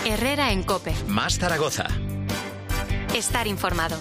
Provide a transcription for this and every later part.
Herrera en COPE. Más Zaragoza. Estar informado.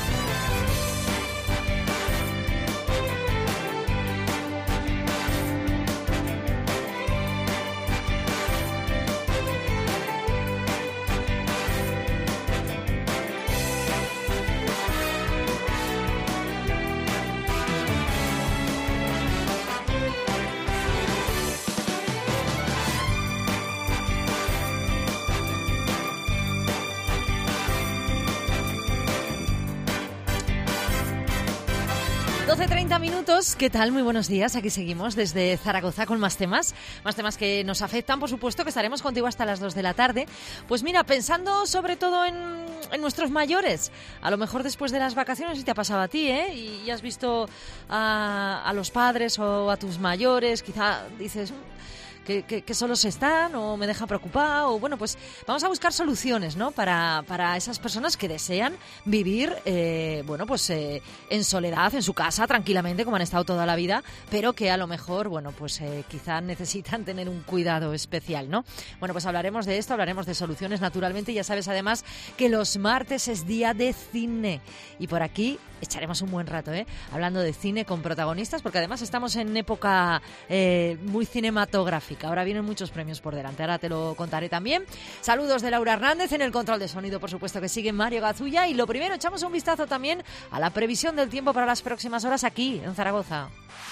Minutos, ¿qué tal? Muy buenos días, aquí seguimos desde Zaragoza con más temas que nos afectan, por supuesto, que estaremos contigo hasta las 2 de la tarde. Pues mira, pensando sobre todo en nuestros mayores, a lo mejor después de las vacaciones, si te ha pasado a ti, y has visto a los padres o a tus mayores, quizá dices... Que solos están o me deja preocupado, o bueno, pues vamos a buscar soluciones, ¿no? Para esas personas que desean vivir, en soledad, en su casa, tranquilamente, como han estado toda la vida, pero que a lo mejor, quizá necesitan tener un cuidado especial, ¿no? Bueno, pues hablaremos de esto, hablaremos de soluciones, naturalmente. Ya sabes, además, que los martes es día de cine y por aquí echaremos un buen rato, hablando de cine con protagonistas, porque además estamos en época muy cinematográfica. Ahora vienen muchos premios por delante, ahora te lo contaré también. Saludos de Laura Hernández, en el control de sonido, por supuesto, que sigue Mario Gazulla. Y lo primero, echamos un vistazo también a la previsión del tiempo para las próximas horas aquí, en Zaragoza.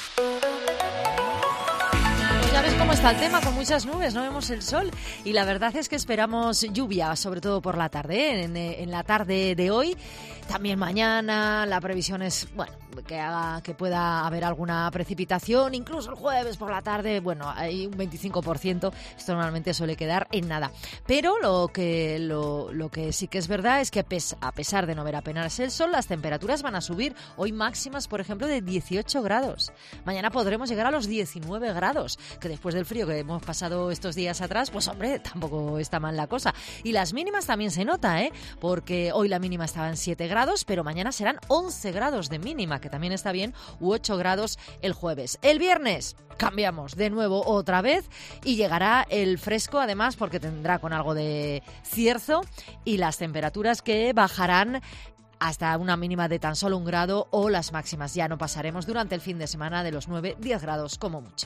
Ya ves cómo está el tema, con muchas nubes, no vemos el sol y la verdad es que esperamos lluvia, sobre todo por la tarde, en la tarde de hoy. También mañana la previsión es, que pueda haber alguna precipitación, incluso el jueves por la tarde, hay un 25%, esto normalmente suele quedar en nada. Pero lo que sí que es verdad es que a pesar de no ver apenas el sol, las temperaturas van a subir. Hoy máximas, por ejemplo, de 18 grados. Mañana podremos llegar a los 19 grados, que después del frío que hemos pasado estos días atrás, tampoco está mal la cosa. Y las mínimas también se nota, porque hoy la mínima estaba en 7 grados, pero mañana serán 11 grados de mínima, que también está bien, u 8 grados el jueves. El viernes cambiamos de nuevo otra vez y llegará el fresco, además, porque tendrá con algo de cierzo y las temperaturas que bajarán hasta una mínima de tan solo 1 grado o las máximas. Ya no pasaremos durante el fin de semana de los 9-10 grados como mucho.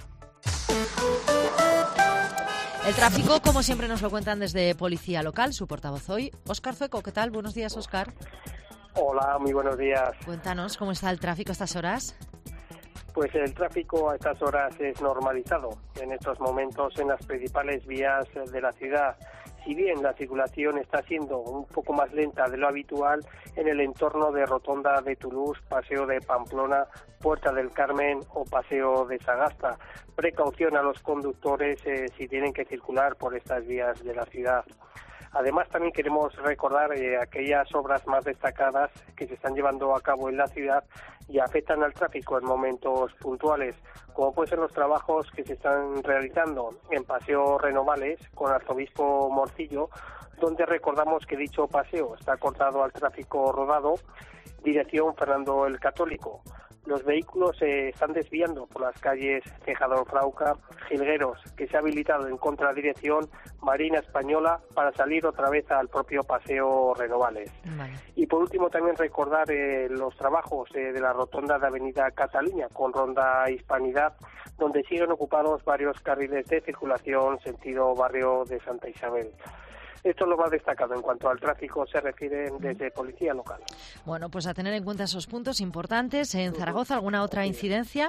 El tráfico, como siempre, nos lo cuentan desde Policía Local, su portavoz hoy, Óscar Zueco. ¿Qué tal? Buenos días, Óscar. Hola, muy buenos días. Cuéntanos, ¿cómo está el tráfico a estas horas? Pues el tráfico a estas horas es normalizado en estos momentos en las principales vías de la ciudad. Si bien la circulación está siendo un poco más lenta de lo habitual en el entorno de Rotonda de Toulouse, Paseo de Pamplona, Puerta del Carmen o Paseo de Sagasta. Precaución a los conductores si tienen que circular por estas vías de la ciudad. Además, también queremos recordar aquellas obras más destacadas que se están llevando a cabo en la ciudad y afectan al tráfico en momentos puntuales, como pueden ser los trabajos que se están realizando en Paseo Renovales con Arzobispo Morcillo, donde recordamos que dicho paseo está cortado al tráfico rodado, dirección Fernando el Católico. Los vehículos se están desviando por las calles Tejador Frauca, Jilgueros, que se ha habilitado en contradirección Marina Española para salir otra vez al propio Paseo Renovales. Vale. Y por último también recordar los trabajos de la rotonda de Avenida Cataluña con Ronda Hispanidad, donde siguen ocupados varios carriles de circulación sentido barrio de Santa Isabel. Esto es lo más destacado en cuanto al tráfico se refiere desde Policía Local. Bueno, pues a tener en cuenta esos puntos importantes. ¿En Zaragoza alguna otra incidencia?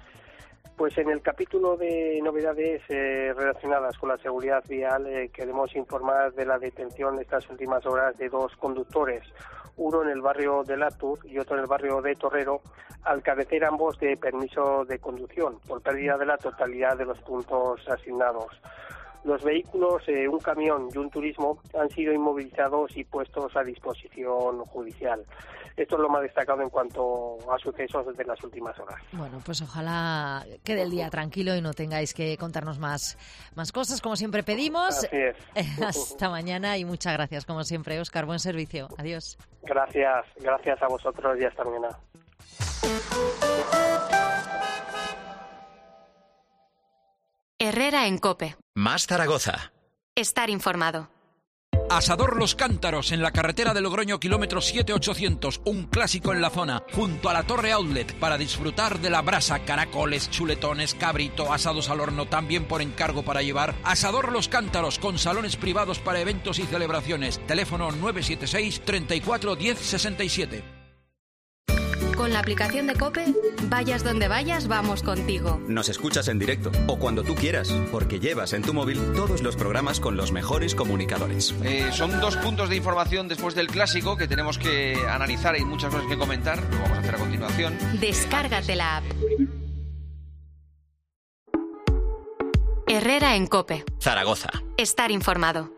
Pues en el capítulo de novedades relacionadas con la seguridad vial queremos informar de la detención estas últimas horas de 2 conductores, uno en el barrio de Latur y otro en el barrio de Torrero, al carecer ambos de permiso de conducción por pérdida de la totalidad de los puntos asignados. Los vehículos, un camión y un turismo, han sido inmovilizados y puestos a disposición judicial. Esto es lo más destacado en cuanto a sucesos de las últimas horas. Bueno, pues ojalá quede el día tranquilo y no tengáis que contarnos más cosas, como siempre pedimos. Así es. Hasta mañana y muchas gracias, como siempre, Óscar. Buen servicio. Adiós. Gracias a vosotros y hasta mañana. Herrera en COPE. Más Zaragoza. Estar informado. Asador Los Cántaros, en la carretera de Logroño, kilómetro 7800, un clásico en la zona, junto a la Torre Outlet, para disfrutar de la brasa, caracoles, chuletones, cabrito, asados al horno, también por encargo para llevar. Asador Los Cántaros, con salones privados para eventos y celebraciones. Teléfono 976 34 10 67. Con la aplicación de COPE, vayas donde vayas, vamos contigo. Nos escuchas en directo o cuando tú quieras, porque llevas en tu móvil todos los programas con los mejores comunicadores. Son 2 puntos de información después del clásico que tenemos que analizar. Hay muchas cosas que comentar, lo vamos a hacer a continuación. Descárgate la app. Herrera en COPE. Zaragoza. Estar informado.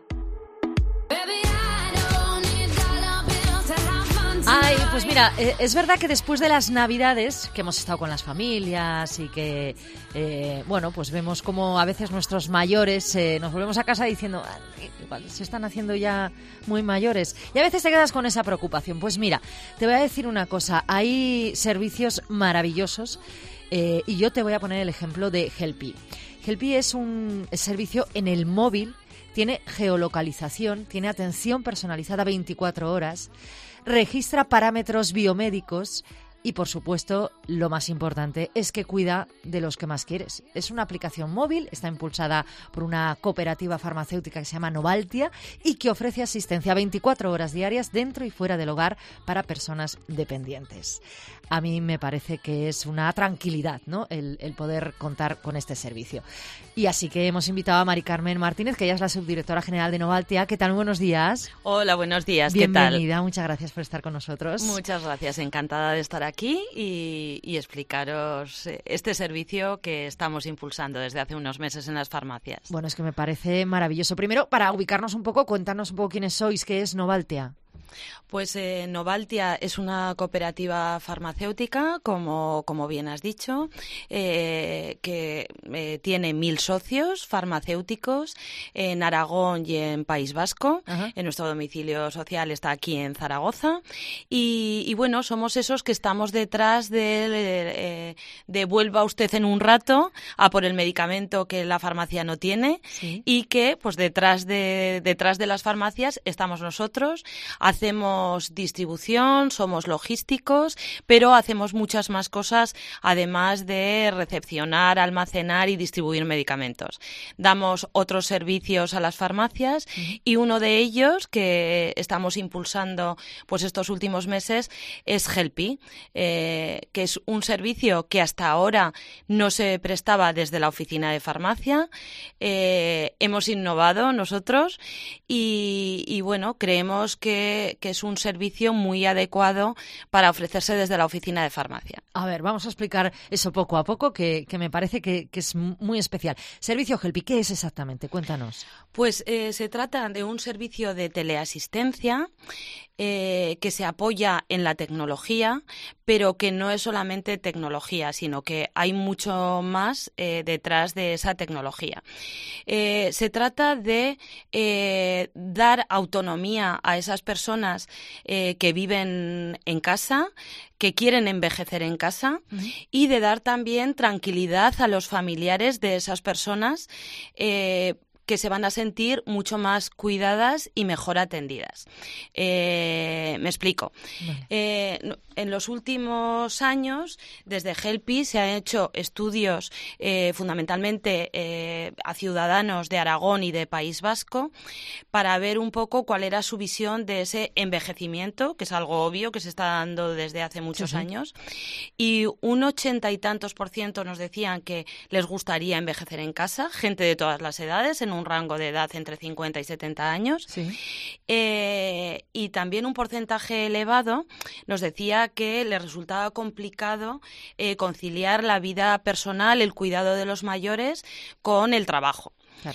Ay, pues mira, es verdad que después de las Navidades, que hemos estado con las familias y que, pues vemos como a veces nuestros mayores nos volvemos a casa diciendo, igual se están haciendo ya muy mayores. Y a veces te quedas con esa preocupación. Pues mira, te voy a decir una cosa, hay servicios maravillosos y yo te voy a poner el ejemplo de Helpy. Helpy es un servicio en el móvil, tiene geolocalización, tiene atención personalizada 24 horas, registra parámetros biomédicos y, por supuesto, lo más importante es que cuida de los que más quieres. Es una aplicación móvil, está impulsada por una cooperativa farmacéutica que se llama Novaltia y que ofrece asistencia 24 horas diarias dentro y fuera del hogar para personas dependientes. A mí me parece que es una tranquilidad, ¿no?, el poder contar con este servicio. Y así que hemos invitado a Mari Carmen Martínez, que ella es la subdirectora general de Novaltia. ¿Qué tal? Buenos días. Hola, buenos días. ¿Qué tal? Bienvenida, muchas gracias por estar con nosotros. Muchas gracias, encantada de estar aquí y explicaros este servicio que estamos impulsando desde hace unos meses en las farmacias. Bueno, es que me parece maravilloso. Primero, para ubicarnos un poco, cuéntanos un poco quiénes sois, qué es Novaltia. Pues Novaltia es una cooperativa farmacéutica, como bien has dicho, que tiene 1.000 socios farmacéuticos en Aragón y en País Vasco. Ajá. En nuestro domicilio social está aquí en Zaragoza. Y bueno, somos esos que estamos detrás de vuelva usted en un rato a por el medicamento que la farmacia no tiene. Sí. Y que pues detrás de las farmacias estamos nosotros. Hacemos distribución, somos logísticos, pero hacemos muchas más cosas además de recepcionar, almacenar y distribuir medicamentos. Damos otros servicios a las farmacias y uno de ellos que estamos impulsando pues estos últimos meses es Helpy, que es un servicio que hasta ahora no se prestaba desde la oficina de farmacia. Hemos innovado nosotros y bueno, creemos que es un servicio muy adecuado para ofrecerse desde la oficina de farmacia. A ver, vamos a explicar eso poco a poco, que me parece que es muy especial. Servicio Helpy, ¿qué es exactamente? Cuéntanos. Pues se trata de un servicio de teleasistencia que se apoya en la tecnología, pero que no es solamente tecnología, sino que hay mucho más detrás de esa tecnología. Se trata de dar autonomía a esas personas que viven en casa, que quieren envejecer en casa, y de dar también tranquilidad a los familiares de esas personas que se van a sentir mucho más cuidadas y mejor atendidas. Me explico. Vale. En los últimos años, desde Helpy se han hecho estudios fundamentalmente a ciudadanos de Aragón y de País Vasco para ver un poco cuál era su visión de ese envejecimiento, que es algo obvio que se está dando desde hace muchos años. Y un 80 y tantos % nos decían que les gustaría envejecer en casa, gente de todas las edades, en un rango de edad entre 50 y 70 años. Sí. Y también un porcentaje elevado nos decía que le resultaba complicado conciliar la vida personal, el cuidado de los mayores con el trabajo. Claro.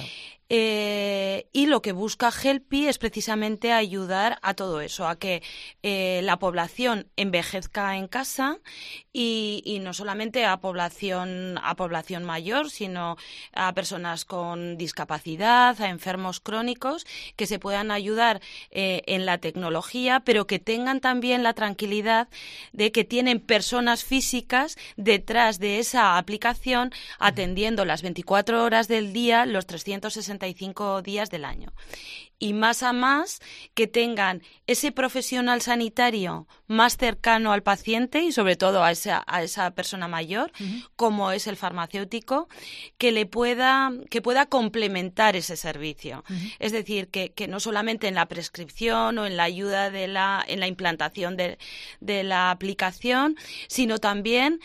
Y lo que busca Helpy es precisamente ayudar a todo eso, a que la población envejezca en casa y no solamente a población mayor, sino a personas con discapacidad, a enfermos crónicos, que se puedan ayudar en la tecnología, pero que tengan también la tranquilidad de que tienen personas físicas detrás de esa aplicación atendiendo las 24 horas del día, los 365 días del año. Y más a más que tengan ese profesional sanitario más cercano al paciente y sobre todo a esa persona mayor, como es el farmacéutico, que pueda complementar ese servicio. Es decir, que no solamente en la prescripción o en la ayuda en la implantación de la aplicación, sino también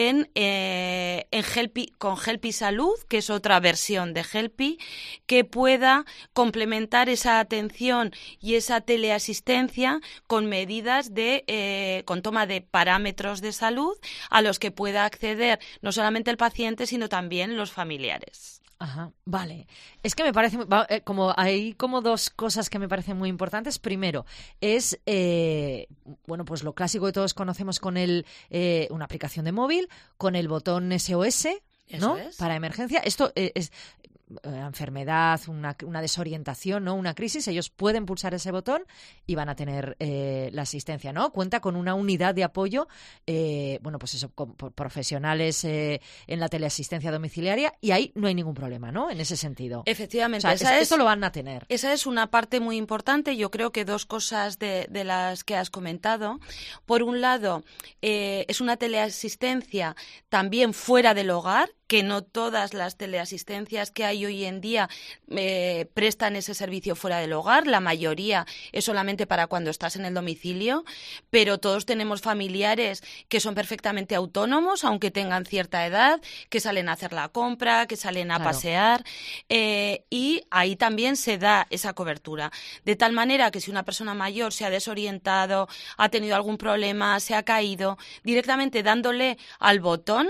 con Helpy Salud, que es otra versión de Helpy, que pueda complementar esa atención y esa teleasistencia con medidas con toma de parámetros de salud a los que pueda acceder no solamente el paciente, sino también los familiares. Ajá, vale. Es que me parece, hay como dos cosas que me parecen muy importantes. Primero, es, pues lo clásico que todos conocemos con una aplicación de móvil, con el botón SOS, ¿no? Eso es. Para emergencia. Esto es enfermedad, una desorientación, ¿no? Una crisis, ellos pueden pulsar ese botón y van a tener la asistencia, ¿no? Cuenta con una unidad de apoyo, con profesionales en la teleasistencia domiciliaria, y ahí no hay ningún problema, ¿no? En ese sentido. Efectivamente. O sea, esto lo van a tener. Esa es una parte muy importante. Yo creo que dos cosas de las que has comentado. Por un lado, es una teleasistencia también fuera del hogar, que no todas las teleasistencias que hay hoy en día prestan ese servicio fuera del hogar. La mayoría es solamente para cuando estás en el domicilio, pero todos tenemos familiares que son perfectamente autónomos, aunque tengan cierta edad, que salen a hacer la compra, que salen a pasear, y ahí también se da esa cobertura. De tal manera que si una persona mayor se ha desorientado, ha tenido algún problema, se ha caído, directamente dándole al botón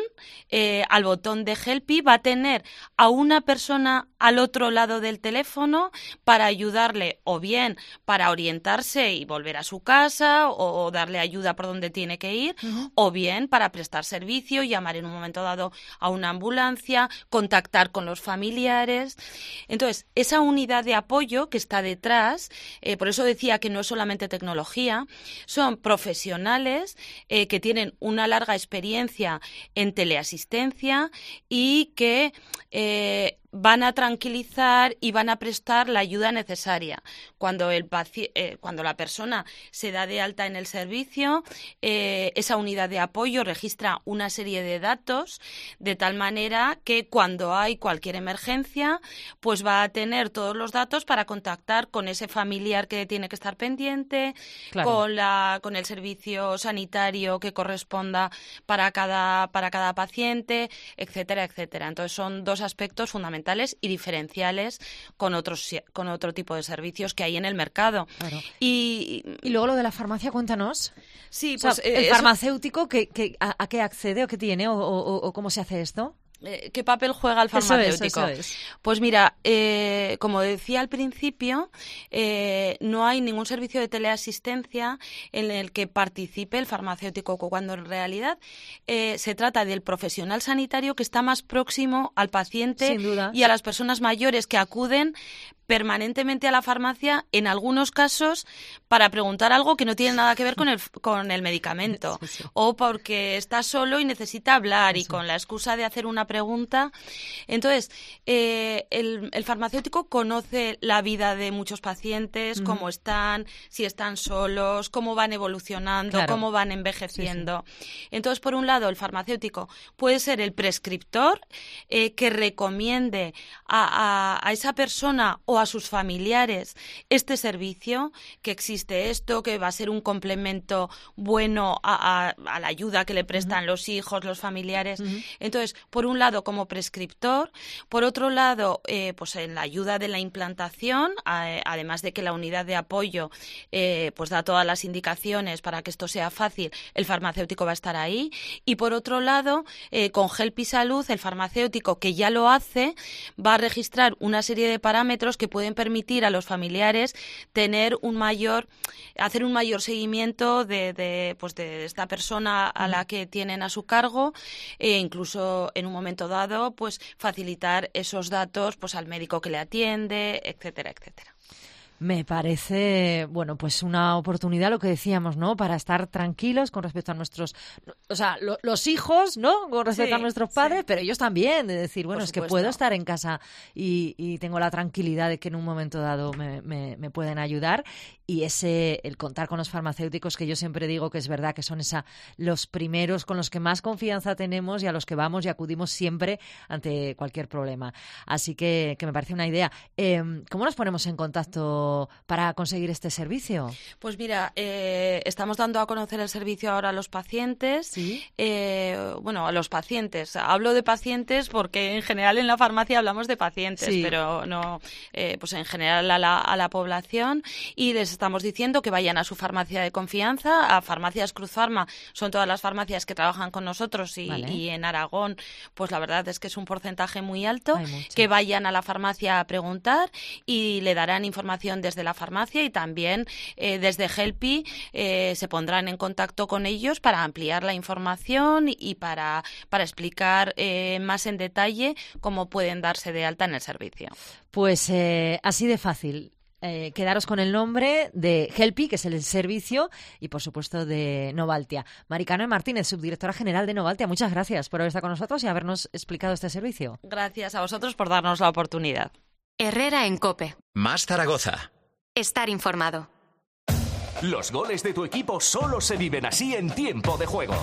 de Helpy, va a tener a una persona al otro lado del teléfono para ayudarle, o bien para orientarse y volver a su casa, o darle ayuda por donde tiene que ir, o bien para prestar servicio, llamar en un momento dado a una ambulancia, contactar con los familiares. Entonces, esa unidad de apoyo que está detrás, por eso decía que no es solamente tecnología, son profesionales que tienen una larga experiencia en teleasistencia y que van a tranquilizar y van a prestar la ayuda necesaria. Cuando la persona se da de alta en el servicio, esa unidad de apoyo registra una serie de datos, de tal manera que cuando hay cualquier emergencia, pues va a tener todos los datos para contactar con ese familiar que tiene que estar pendiente, claro, con el servicio sanitario que corresponda para cada paciente, etcétera, etcétera. Entonces son dos aspectos fundamentales y diferenciales con otro tipo de servicios que hay en el mercado. Claro. Y luego lo de la farmacia, cuéntanos. Sí, pues o sea, el farmacéutico ¿a qué accede o qué tiene o cómo se hace esto? ¿Qué papel juega el farmacéutico? Eso es. Pues mira, como decía al principio, no hay ningún servicio de teleasistencia en el que participe el farmacéutico, cuando en realidad se trata del profesional sanitario que está más próximo al paciente, sin duda, y a las personas mayores que acuden permanentemente a la farmacia, en algunos casos para preguntar algo que no tiene nada que ver con el medicamento, sí. O porque está solo y necesita hablar, y con la excusa de hacer una pregunta. Entonces, el farmacéutico conoce la vida de muchos pacientes, cómo están, si están solos, cómo van evolucionando, claro, cómo van envejeciendo. Sí. Entonces, por un lado, el farmacéutico puede ser el prescriptor que recomiende a esa persona o a sus familiares este servicio, que existe esto, que va a ser un complemento bueno a la ayuda que le prestan los hijos, los familiares. Entonces, por un lado, como prescriptor, por otro lado, pues en la ayuda de la implantación, además de que la unidad de apoyo pues da todas las indicaciones para que esto sea fácil, el farmacéutico va a estar ahí. Y por otro lado, con Helpy Salud, el farmacéutico que ya lo hace va a registrar una serie de parámetros que pueden permitir a los familiares hacer un mayor seguimiento de esta persona a la que tienen a su cargo, e incluso en un momento dado pues facilitar esos datos pues al médico que le atiende, etcétera, etcétera. Me parece, bueno, pues una oportunidad, lo que decíamos, ¿no? Para estar tranquilos con respecto a nuestros, o sea, los hijos, ¿no? Con respecto a nuestros padres, pero ellos también, de decir, bueno, es que puedo estar en casa y tengo la tranquilidad de que en un momento dado me pueden ayudar. Y el contar con los farmacéuticos, que yo siempre digo que es verdad que son los primeros con los que más confianza tenemos y a los que vamos y acudimos siempre ante cualquier problema. Así que me parece una idea. ¿Cómo nos ponemos en contacto para conseguir este servicio? Pues mira, estamos dando a conocer el servicio ahora a los pacientes. ¿Sí? Bueno, a los pacientes. Hablo de pacientes porque en general en la farmacia hablamos de pacientes, pero no, pues en general a la población, y les estamos diciendo que vayan a su farmacia de confianza, a Farmacias Cruz Farma. Son todas las farmacias que trabajan con nosotros y en Aragón, pues la verdad es que es un porcentaje muy alto. Que vayan a la farmacia a preguntar y le darán información desde la farmacia, y también desde Helpi se pondrán en contacto con ellos para ampliar la información y para explicar más en detalle cómo pueden darse de alta en el servicio. Pues así de fácil. Quedaros con el nombre de Helpi, que es el servicio, y por supuesto de Novaltia. Mari Carmen Martínez, subdirectora general de Novaltia, muchas gracias por haber estado con nosotros y habernos explicado este servicio. Gracias a vosotros por darnos la oportunidad. Herrera en COPE. Más Zaragoza. Estar informado. Los goles de tu equipo solo se viven así en tiempo de juego.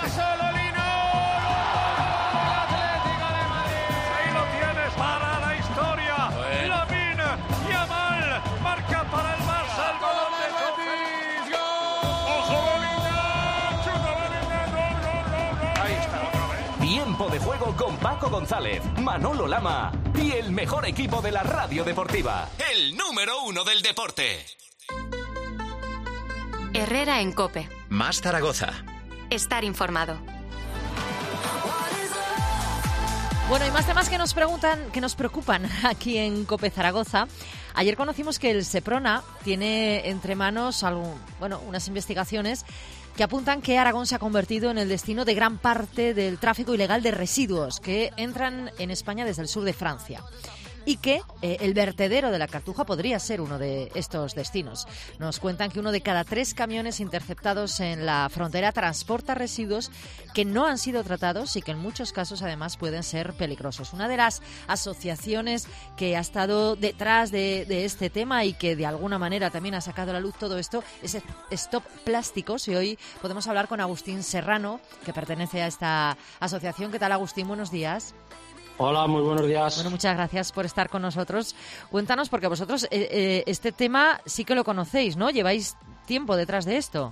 Tiempo de juego con Paco González, Manolo Lama y el mejor equipo de la radio deportiva. El número 1 del deporte. Herrera en COPE. Más Zaragoza. Estar informado. Bueno, y más temas que nos preocupan aquí en COPE Zaragoza. Ayer conocimos que el Seprona tiene entre manos unas investigaciones que apuntan que Aragón se ha convertido en el destino de gran parte del tráfico ilegal de residuos que entran en España desde el sur de Francia. Y que el vertedero de la Cartuja podría ser uno de estos destinos. Nos cuentan que 1 de cada 3 camiones interceptados en la frontera transporta residuos que no han sido tratados y que en muchos casos además pueden ser peligrosos. Una de las asociaciones que ha estado detrás de este tema y que de alguna manera también ha sacado a la luz todo esto es Stop Plásticos, y hoy podemos hablar con Agustín Serrano, que pertenece a esta asociación. ¿Qué tal, Agustín? Buenos días. Hola, muy buenos días. Bueno, muchas gracias por estar con nosotros. Cuéntanos, porque vosotros este tema sí que lo conocéis, ¿no? Lleváis tiempo detrás de esto.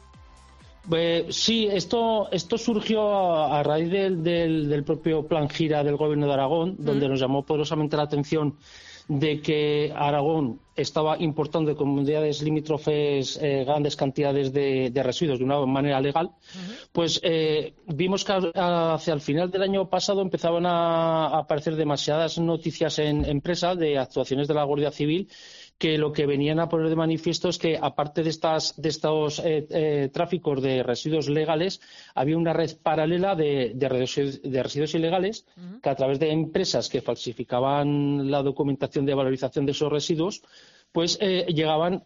Sí, esto surgió a raíz del propio plan Gira del Gobierno de Aragón, donde nos llamó poderosamente la atención de que Aragón estaba importando de comunidades limítrofes grandes cantidades de residuos de una manera legal. Pues vimos que hacia el final del año pasado empezaban a aparecer demasiadas noticias en prensa de actuaciones de la Guardia Civil, que lo que venían a poner de manifiesto es que, aparte de estos tráficos de residuos legales, había una red paralela de residuos ilegales que, a través de empresas que falsificaban la documentación de valorización de esos residuos, pues llegaban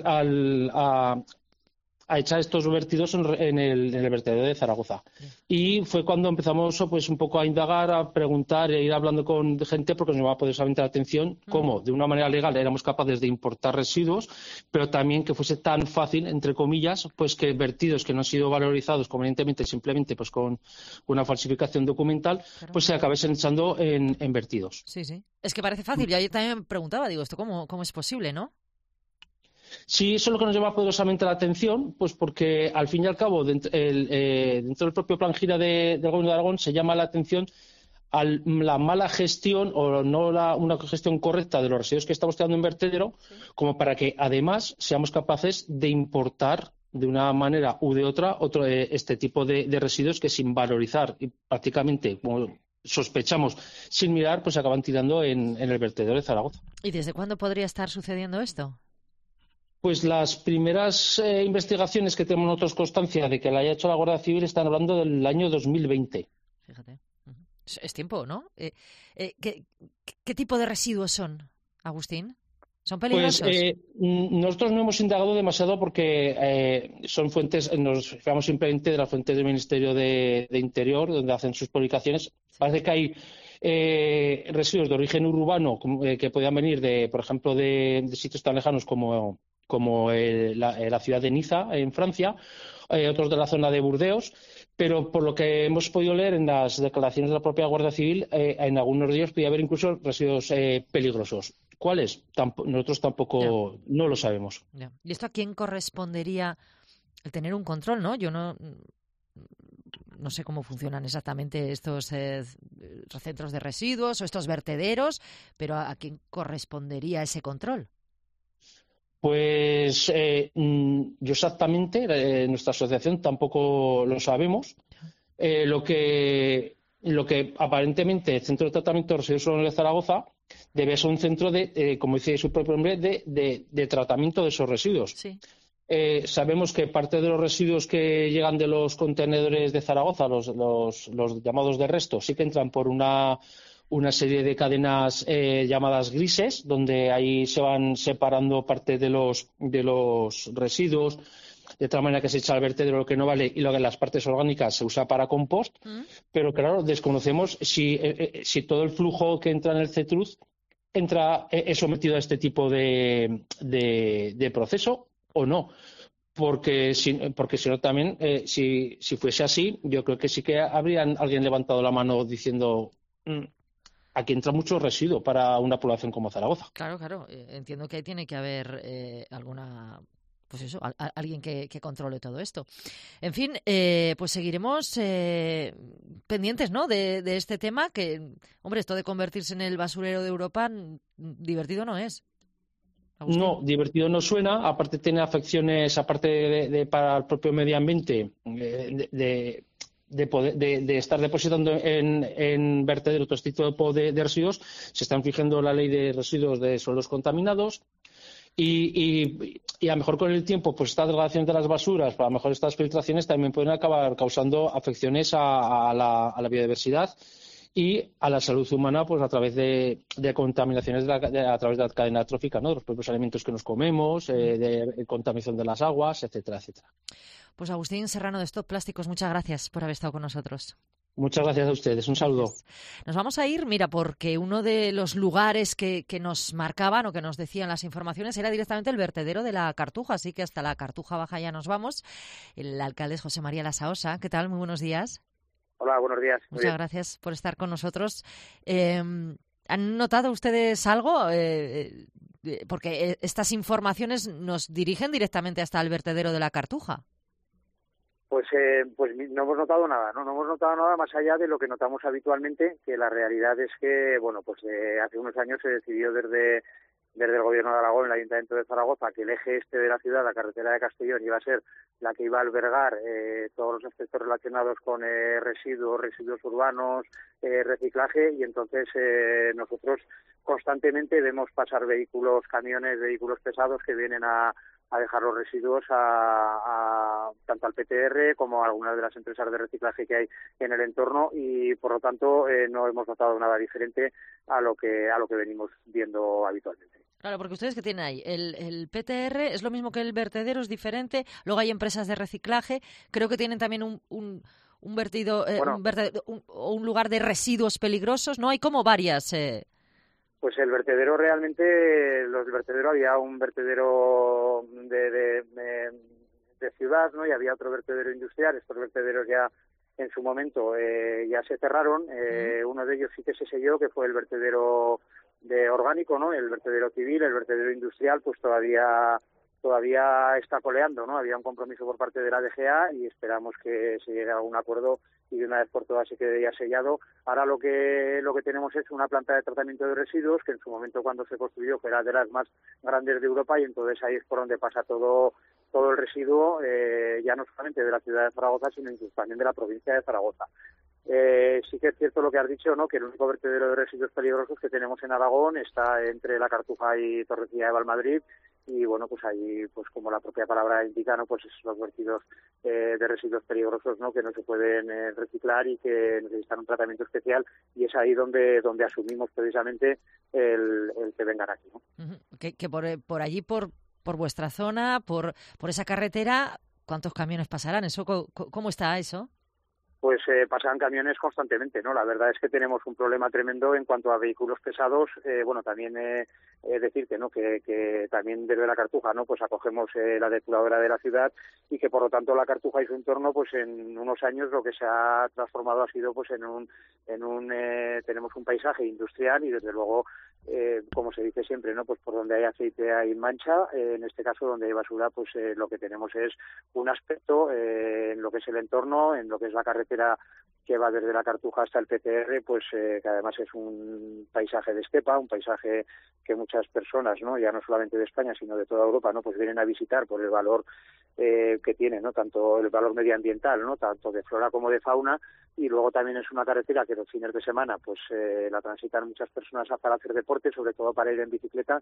a echar estos vertidos en el vertedero de Zaragoza. Y fue cuando empezamos pues un poco a indagar, a preguntar e ir hablando con gente, porque nos llamaba poderosamente la atención cómo de una manera legal éramos capaces de importar residuos, pero también que fuese tan fácil, entre comillas, pues que vertidos que no han sido valorizados convenientemente, simplemente pues con una falsificación documental, pues se acabasen echando en vertidos. Sí, sí. Es que parece fácil. Yo ayer también me preguntaba, digo, ¿esto cómo es posible, no? Sí, eso es lo que nos llama poderosamente la atención, pues porque al fin y al cabo dentro del propio plan Gira del Gobierno de Aragón se llama la atención a la mala gestión o no una gestión correcta de los residuos que estamos tirando en vertedero, como para que además seamos capaces de importar de una manera u de otra este tipo de residuos que, sin valorizar y prácticamente, como sospechamos, sin mirar, pues se acaban tirando en el vertedero de Zaragoza. ¿Y desde cuándo podría estar sucediendo esto? Pues las primeras investigaciones que tenemos nosotros constancia de que la haya hecho la Guardia Civil están hablando del año 2020. Fíjate. Es tiempo, ¿no? ¿Qué tipo de residuos son, Agustín? ¿Son peligrosos? Pues nosotros no hemos indagado demasiado porque son fuentes, nos fiamos simplemente de las fuentes del Ministerio de Interior, donde hacen sus publicaciones. Parece que hay residuos de origen urbano que podían venir, por ejemplo, de sitios tan lejanos como la ciudad de Niza, en Francia, otros de la zona de Burdeos, pero por lo que hemos podido leer en las declaraciones de la propia Guardia Civil, en algunos de ellos podía haber incluso residuos peligrosos. ¿Cuáles? Nosotros tampoco no lo sabemos. Ya. ¿Y esto a quién correspondería el tener un control, no? Yo no sé cómo funcionan exactamente estos centros de residuos o estos vertederos, pero ¿a quién correspondería ese control? Pues yo exactamente, nuestra asociación tampoco lo sabemos. Lo que aparentemente el Centro de Tratamiento de Residuos Urbanos de Zaragoza debe ser un centro como dice su propio nombre, de tratamiento de esos residuos. Sí. Sabemos que parte de los residuos que llegan de los contenedores de Zaragoza, los llamados de resto, sí que entran por una serie de cadenas llamadas grises, donde ahí se van separando parte de los residuos, de tal manera que se echa al vertedero lo que no vale y lo que las partes orgánicas se usa para compost. Pero claro, desconocemos si todo el flujo que entra en el CETRUZ es sometido a este tipo de proceso o no. Porque si no también, si fuese así, yo creo que sí que habría alguien levantado la mano diciendo aquí entra mucho residuo para una población como Zaragoza. Claro. Entiendo que ahí tiene que haber alguien que controle todo esto. En fin, pues seguiremos pendientes, ¿no? de este tema que, hombre, esto de convertirse en el basurero de Europa, divertido no es. Agustín. No, divertido no suena. Aparte tiene afecciones, aparte para el propio medio ambiente, de estar depositando en vertederos todo este tipo de residuos. Se está infringiendo la ley de residuos de suelos contaminados. Y a lo mejor con el tiempo, pues esta degradación de las basuras, a lo mejor estas filtraciones también pueden acabar causando afecciones a la biodiversidad y a la salud humana, pues a través de contaminaciones a través de la cadena trófica, ¿no? De los propios alimentos que nos comemos, de contaminación de las aguas, etcétera, etcétera. Pues Agustín Serrano de Stop Plásticos, muchas gracias por haber estado con nosotros. Muchas gracias a ustedes. Un saludo. Nos vamos a ir, mira, porque uno de los lugares que nos marcaban o que nos decían las informaciones era directamente el vertedero de la Cartuja, así que hasta la Cartuja Baja ya nos vamos. El alcalde es José María Lasaosa. ¿Qué tal? Muy buenos días. Hola, buenos días. Muchas gracias por estar con nosotros. ¿Han notado ustedes algo? Porque estas informaciones nos dirigen directamente hasta el vertedero de la Cartuja. Pues no hemos notado nada, ¿no? No hemos notado nada más allá de lo que notamos habitualmente, que la realidad es que, bueno, pues hace unos años se decidió desde el Gobierno de Aragón, el Ayuntamiento de Zaragoza, que el eje este de la ciudad, la carretera de Castellón, iba a ser la que iba a albergar todos los aspectos relacionados con residuos urbanos, reciclaje, y entonces nosotros constantemente vemos pasar camiones, vehículos pesados que vienen a dejar los residuos tanto al PTR como a algunas de las empresas de reciclaje que hay en el entorno, y por lo tanto no hemos notado nada diferente a lo que venimos viendo habitualmente. Claro, porque ustedes, ¿qué tienen ahí? El PTR es lo mismo que el vertedero, es diferente. Luego hay empresas de reciclaje. Creo que tienen también un vertido, un lugar de residuos peligrosos, ¿no? Hay como varias. Pues el vertedero realmente, había un vertedero de ciudad, ¿no? Y había otro vertedero industrial. Estos vertederos ya en su momento ya se cerraron. Uno de ellos sí que se selló, que fue el vertedero de orgánico, ¿no? El vertedero civil, el vertedero industrial, pues todavía está coleando, ¿no? Había un compromiso por parte de la DGA y esperamos que se llegue a un acuerdo y de una vez por todas se quede ya sellado. Ahora lo que tenemos es una planta de tratamiento de residuos que en su momento, cuando se construyó, era de las más grandes de Europa, y entonces ahí es por donde pasa todo el residuo, ya no solamente de la ciudad de Zaragoza, sino incluso también de la provincia de Zaragoza. Sí que es cierto lo que has dicho, ¿no? Que el único vertedero de residuos peligrosos que tenemos en Aragón está entre la Cartuja y Torrecilla de Valmadrid, y bueno, pues ahí, pues como la propia palabra indica, ¿no? Pues los vertidos de residuos peligrosos, ¿no? Que no se pueden reciclar y que necesitan un tratamiento especial, y es ahí donde asumimos precisamente el que vengan aquí, ¿no? que por allí, por vuestra zona, por esa carretera, ¿cuántos camiones pasarán? ¿Eso cómo está eso? Pues pasan camiones constantemente, ¿no? La verdad es que tenemos un problema tremendo en cuanto a vehículos pesados. También decirte, ¿no? Que también desde la Cartuja, ¿no? Pues acogemos la depuradora de la ciudad y que por lo tanto la Cartuja y su entorno, pues en unos años lo que se ha transformado ha sido, pues tenemos un paisaje industrial y desde luego, como se dice siempre, ¿no? Pues por donde hay aceite hay mancha. En este caso, donde hay basura, pues lo que tenemos es un aspecto en lo que es el entorno, en lo que es la carretera que va desde la Cartuja hasta el PTR, pues que además es un paisaje de estepa, un paisaje que muchas personas, ¿no? Ya no solamente de España, sino de toda Europa, ¿no? Pues vienen a visitar por el valor que tiene, ¿no? Tanto el valor medioambiental, ¿no? Tanto de flora como de fauna, y luego también es una carretera que los fines de semana pues la transitan muchas personas para hacer deporte, sobre todo para ir en bicicleta,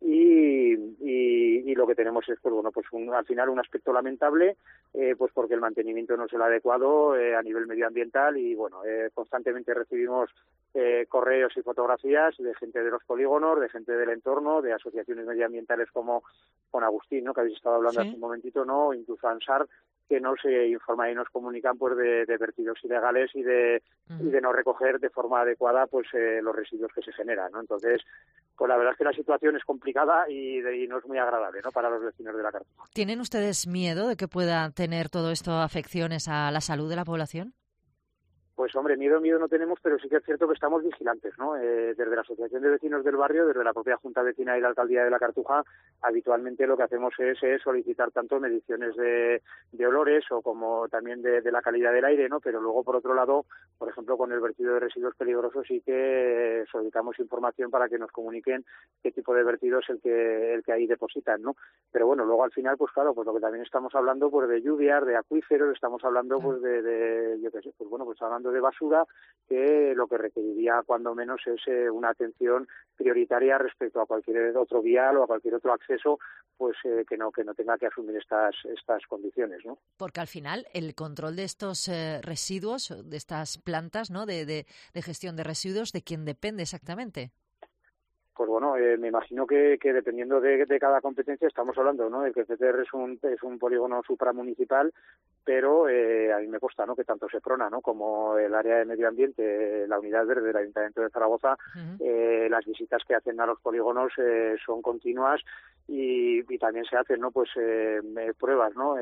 y lo que tenemos es, pues bueno, pues al final un aspecto lamentable, pues porque el mantenimiento no es el adecuado a nivel medioambiental, y bueno, constantemente recibimos correos y fotografías de gente de los polígonos, de gente del entorno, de asociaciones medioambientales como con Agustín, ¿no? Que habéis estado hablando hace un momentito, ¿no? Incluso ANSAR, que no se informa y nos comunican pues de vertidos ilegales y de no recoger de forma adecuada pues los residuos que se generan, ¿no? Entonces, pues la verdad es que la situación es complicada y no es muy agradable, ¿no? Para los vecinos de la Cartuja. ¿Tienen ustedes miedo de que pueda tener todo esto afecciones a la salud de la población? Pues hombre, miedo no tenemos, pero sí que es cierto que estamos vigilantes, ¿no? Desde la Asociación de Vecinos del Barrio, desde la propia Junta Vecina y la Alcaldía de la Cartuja, habitualmente lo que hacemos es solicitar tanto mediciones de olores o como también de la calidad del aire, ¿no? Pero luego, por otro lado, por ejemplo, con el vertido de residuos peligrosos sí que solicitamos información para que nos comuniquen qué tipo de vertido es el que ahí depositan, ¿no? Pero bueno, luego al final, pues claro, pues lo que también estamos hablando pues de lluvias, de acuíferos, estamos hablando pues de yo qué sé, pues bueno, pues hablando de basura, que lo que requeriría cuando menos es una atención prioritaria respecto a cualquier otro vial o a cualquier otro acceso, pues que no tenga que asumir estas condiciones, ¿no? Porque al final el control de estos residuos, de estas plantas, ¿no? de gestión de residuos, ¿de quién depende exactamente? Pues bueno, me imagino que dependiendo de cada competencia estamos hablando, ¿no? De que el PTR es un polígono supramunicipal, pero a mí me consta, ¿no? Que tanto Seprona, ¿no? Como el área de medio ambiente, la unidad verde del Ayuntamiento de Zaragoza, las visitas que hacen a los polígonos son continuas y también se hacen, ¿no? Pues pruebas, ¿no?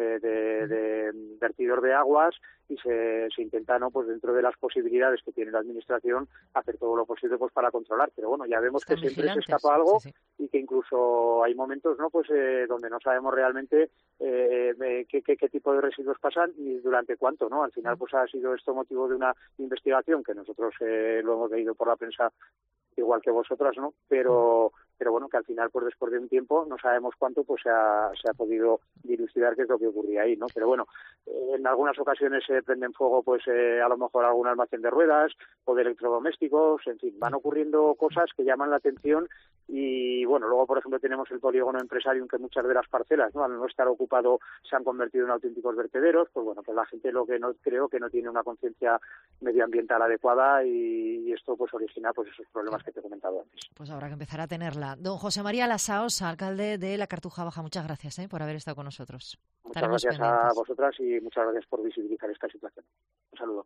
De vertidor de aguas y se intenta, ¿no? Pues dentro de las posibilidades que tiene la administración hacer todo lo posible pues para controlar, pero bueno, ya vemos que siempre se escapa algo, y que incluso hay momentos, ¿no? Pues donde no sabemos realmente qué tipo de residuos pasan y durante cuánto, ¿no? Al final pues ha sido esto motivo de una investigación que nosotros lo hemos leído por la prensa igual que vosotras, ¿no? Pero bueno, que al final, pues después de un tiempo, no sabemos cuánto, pues se ha podido dilucidar qué es lo que ocurría ahí, ¿no? Pero bueno, en algunas ocasiones se prenden fuego, pues a lo mejor algún almacén de ruedas o de electrodomésticos, en fin, van ocurriendo cosas que llaman la atención y bueno, luego por ejemplo tenemos el polígono empresarium, que muchas de las parcelas, ¿no? Al no estar ocupado se han convertido en auténticos vertederos, pues bueno, pues la gente lo que no creo que no tiene una conciencia medioambiental adecuada y esto pues origina pues esos problemas que te he comentado antes. Pues habrá que empezar a tenerla. Don José María Lasaos, alcalde de la Cartuja Baja, muchas gracias por haber estado con nosotros. Muchas gracias a vosotras y muchas gracias por visibilizar esta situación. Un saludo.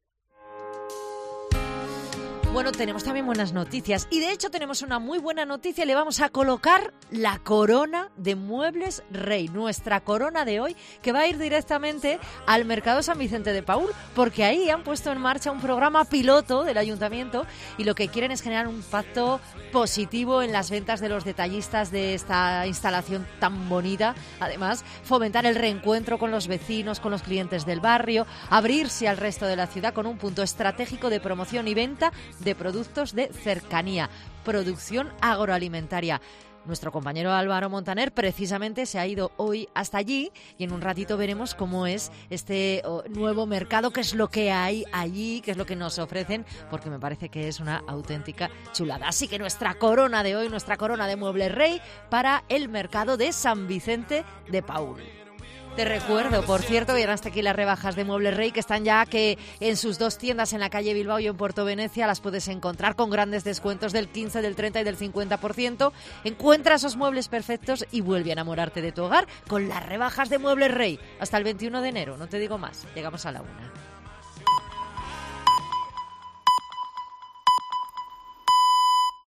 Bueno, tenemos también buenas noticias y de hecho tenemos una muy buena noticia. Le vamos a colocar la corona de Muebles Rey, nuestra corona de hoy, que va a ir directamente al Mercado San Vicente de Paúl, porque ahí han puesto en marcha un programa piloto del Ayuntamiento y lo que quieren es generar un impacto positivo en las ventas de los detallistas de esta instalación tan bonita. Además, fomentar el reencuentro con los vecinos, con los clientes del barrio, abrirse al resto de la ciudad con un punto estratégico de promoción y venta de productos de cercanía, producción agroalimentaria. Nuestro compañero Álvaro Montaner precisamente se ha ido hoy hasta allí y en un ratito veremos cómo es este nuevo mercado, qué es lo que hay allí, qué es lo que nos ofrecen, porque me parece que es una auténtica chulada. Así que nuestra corona de hoy, nuestra corona de Muebles Rey para el mercado de San Vicente de Paúl. Te recuerdo, por cierto, que hasta aquí las rebajas de Muebles Rey, que están ya que en sus 2 tiendas en la calle Bilbao y en Puerto Venecia las puedes encontrar con grandes descuentos del 15, del 30 y del 50%. Encuentra esos muebles perfectos y vuelve a enamorarte de tu hogar con las rebajas de Muebles Rey. Hasta el 21 de enero, no te digo más. Llegamos a la 1.